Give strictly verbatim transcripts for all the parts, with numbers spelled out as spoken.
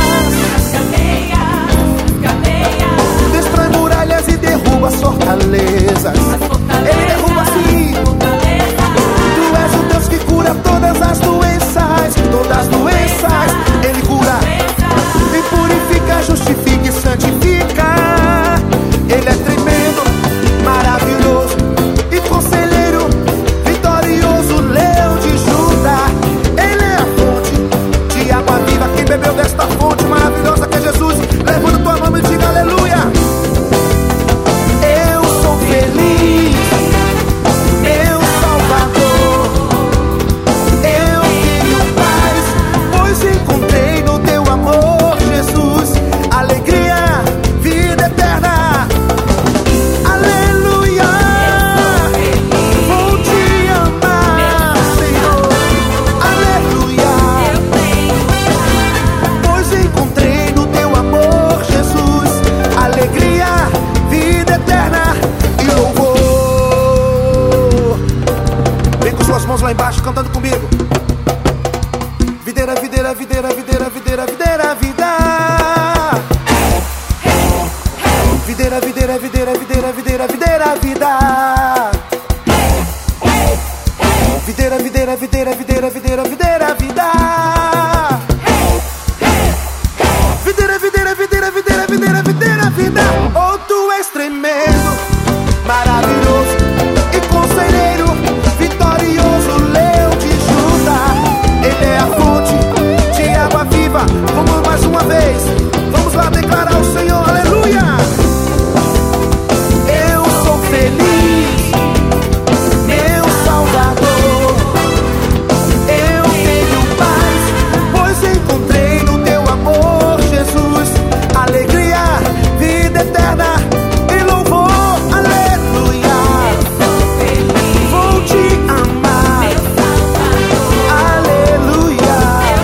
destrói muralhas e derruba as fortalezas. Ele derruba sim. Tu és o Deus que cura todas as doenças, todas as doenças. Ele cura e purifica, justifica e santifica. Ele é tremendo, maravilhoso e conselheiro, vitorioso, leão de Judá. Ele é a fonte de água viva. Quem bebeu desta fonte maravilhosa que é Jesus, levanta tua mão e diga aleluia. Eu sou feliz, meu Salvador. Eu tenho paz, pois encontrei no teu amor, Jesus, alegria, vida eterna. Aleluia. Vou te amar, Senhor. Aleluia. Pois encontrei no teu amor, Jesus, alegria, vida eterna e louvor. Vem com suas mãos lá embaixo cantando comigo. Videira, videira, videira, videira, videira, videira, vida. Videira, videira, videira, videira, videira, videira, vida. Videira, videira, videira, videira, videira, videira, vida. Videira, videira, videira, videira, videira, videira, vida. Oh, tu és tremendo, maravilhoso e conselheiro, vitorioso, leão de Judá. Ele é a fonte de água viva. Vamos mais uma vez, vamos lá declarar ao Senhor, aleluia. Eu sou feliz, meu Salvador. Eu tenho paz, pois encontrei no teu amor, Jesus, alegria, vida eterna e louvor, aleluia. Vou te amar, aleluia.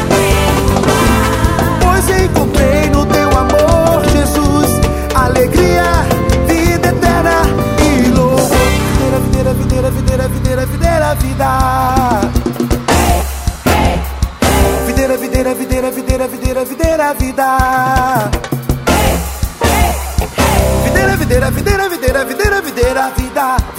Pois encontrei no teu amor, Jesus, alegria, vida eterna e louvor. Videira, videira, videira, videira, videira, vida. Videira, videira, videira, videira, videira, videira, vida. Videira, videira, videira, videira, videira, videira, vida.